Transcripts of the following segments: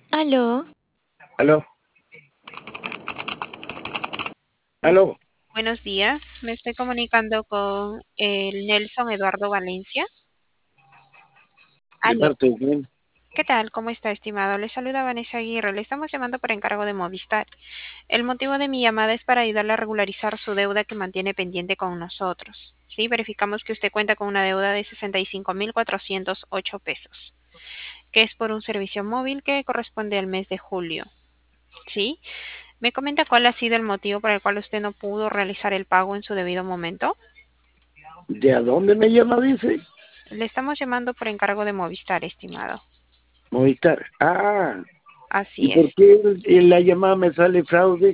Aló, Aló, aló, Buenos días, me estoy comunicando con el Nelson Eduardo Valencia. de Aló, parte de quién. ¿qué tal? ¿Cómo está, estimado? Le saluda Vanessa Aguirre, le estamos llamando por encargo de Movistar. El motivo de mi llamada es para ayudarle a regularizar su deuda que mantiene pendiente con nosotros. Sí, verificamos que usted cuenta con una deuda de 65.408 pesos, que es por un servicio móvil que corresponde al mes de julio. ¿Sí? ¿Me comenta cuál ha sido el motivo por el cual usted no pudo realizar el pago en su debido momento? ¿De a dónde me llama, dice? Le estamos llamando por encargo de Movistar, estimado. Movistar. Ah, ¿y Así es. por qué en la llamada me sale fraude?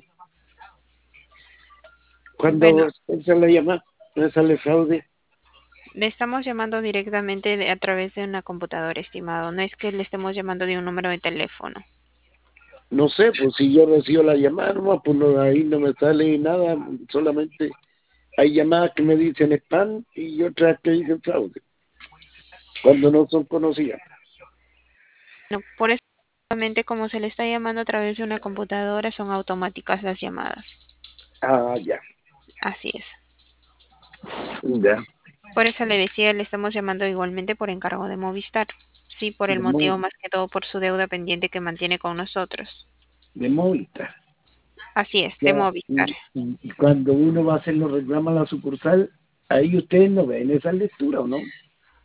Bueno, Cuando esa la llamada me sale fraude. le estamos llamando directamente a través de una computadora, estimado. No es que le estemos llamando de un número de teléfono. No sé, pues si yo recibo la llamada, nomás, pues no, ahí no me sale nada, solamente hay llamadas que me dicen spam y otras que dicen fraude, cuando no son conocidas. No, por eso, solamente como se le está llamando a través de una computadora, son automáticas las llamadas. Ah, ya, Así es. ya. Por eso le decía, le estamos llamando igualmente por encargo de Movistar. Sí, por el De, motivo más que todo por su deuda pendiente que mantiene con nosotros. de Movistar. Así es, de Ya, Movistar. y cuando uno va a hacer los reclamos a la sucursal, ahí ustedes no ven esa lectura, ¿o no?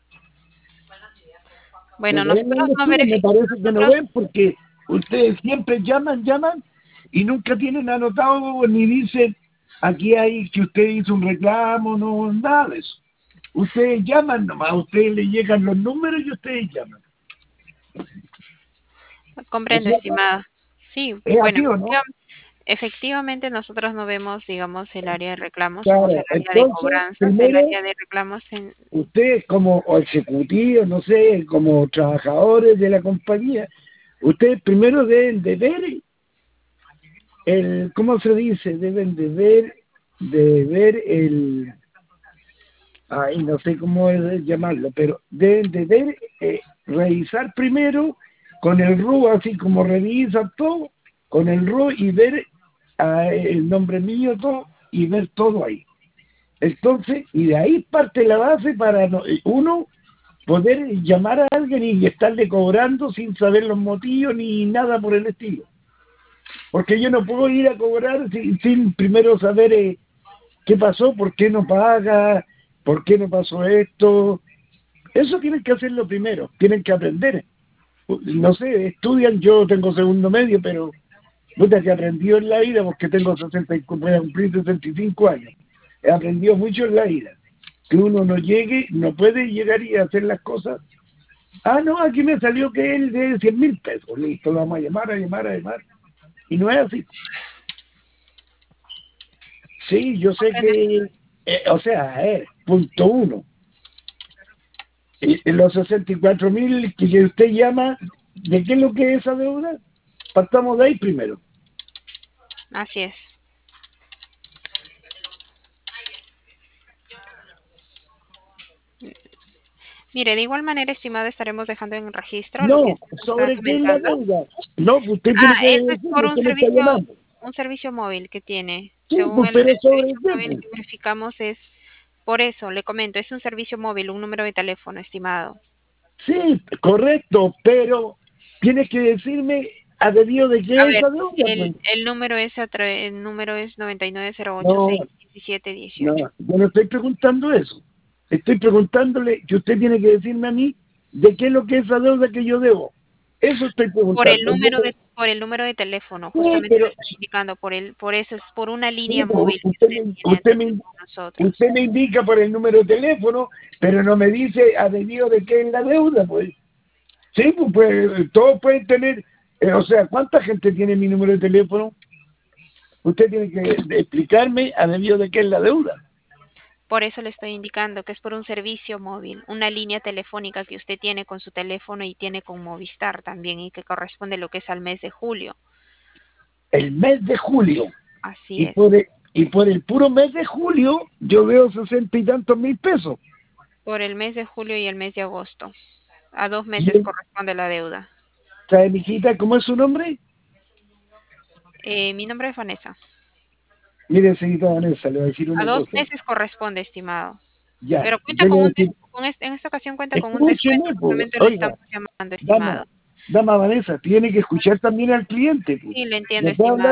No Bueno, ven la nosotros no lectura, me verificamos, parece que no nosotros ven, porque ustedes siempre llaman, y nunca tienen anotado ni dicen, aquí hay que usted hizo un reclamo, no, nada de eso. Ustedes llaman nomás, a ustedes les llegan los números y ustedes llaman. ¿No es comprendo, cierto? estimada. Sí, ¿Es bueno, así o no? efectivamente nosotros no vemos, digamos, el área de reclamos, somos el Claro, área de entonces, cobranzas, el primero área de reclamos en... ustedes como o ejecutivos, no sé, como trabajadores de la compañía, ustedes primero deben de ver el, ¿cómo se dice? Deben de ver el, ay, no sé cómo es llamarlo, pero deben de ver, revisar primero con el RU, así como revisan todo, con el RU y ver el nombre mío, todo, y ver todo ahí. Entonces, y de ahí parte la base para uno poder llamar a alguien y estarle cobrando sin saber los motivos ni nada por el estilo. Porque yo no puedo ir a cobrar sin primero saber qué pasó, por qué no paga, por qué no pasó esto. Eso tienen que hacerlo primero, tienen que aprender. No sé, estudian, yo tengo segundo medio, pero puta que aprendió en la vida porque tengo 60 voy a cumplir 65 años. He aprendido mucho en la vida. Que uno no llegue, no puede llegar y hacer las cosas. Ah, no, aquí me salió que él de 100.000 pesos. Listo, lo vamos a llamar. Y no es así. Sí, yo sé Comprendo. que, o sea, punto uno. Y los 64.000 que usted llama, ¿de qué es lo que es esa deuda? Partamos de ahí primero. Así es. Mire, de igual manera, estimado, estaremos dejando en registro lo que No, usted nos está ¿sobre qué es la comentando. deuda? No, pues usted tiene Ah, que eso es por decirme, usted me está llamando. un servicio móvil que tiene. Sí, Según pues, el pero ¿sobre servicio qué, móvil pues? que verificamos es, por eso, le comento, es un servicio móvil, un número de teléfono, estimado. Sí, correcto, pero tiene que decirme a debido de A qué es ver, esa deuda, pues. el número es el número es No, 9908611718. no, yo no estoy preguntando eso. Estoy preguntándole que usted tiene que decirme a mí de qué es lo que es esa deuda que yo debo. Eso estoy preguntando. Por el número de teléfono, Sí, justamente lo pero estoy indicando, por eso es por una sí, línea pero móvil que usted tiene atendido con nosotros. usted me indica por el número de teléfono, pero no me dice a debido de qué es la deuda, pues. Sí, pues todos pueden tener, o sea, ¿cuánta gente tiene mi número de teléfono? Usted tiene que explicarme a debido de qué es la deuda. Por eso le estoy indicando que es por un servicio móvil, una línea telefónica que usted tiene con su teléfono y tiene con Movistar también y que corresponde lo que es al mes de julio. El mes de julio. Así Y es. por el puro mes de julio yo veo 60 y tantos mil pesos. Por el mes de julio y el mes de agosto. A 2 Y meses corresponde la deuda. Está, mijita, ¿cómo es su nombre? Mi nombre es Vanessa. Mire, señorita Vanessa, le voy a decir A una 2 cosa. meses corresponde, estimado. Ya, Pero cuenta yo le con voy a un decir, en esta ocasión cuenta con un descuento, escúcheme, pues, justamente lo oiga, estamos llamando, estimado. dama, dama Vanessa, tiene que escuchar también al cliente, pues. Sí, le entiendo, No puede hablar estimado.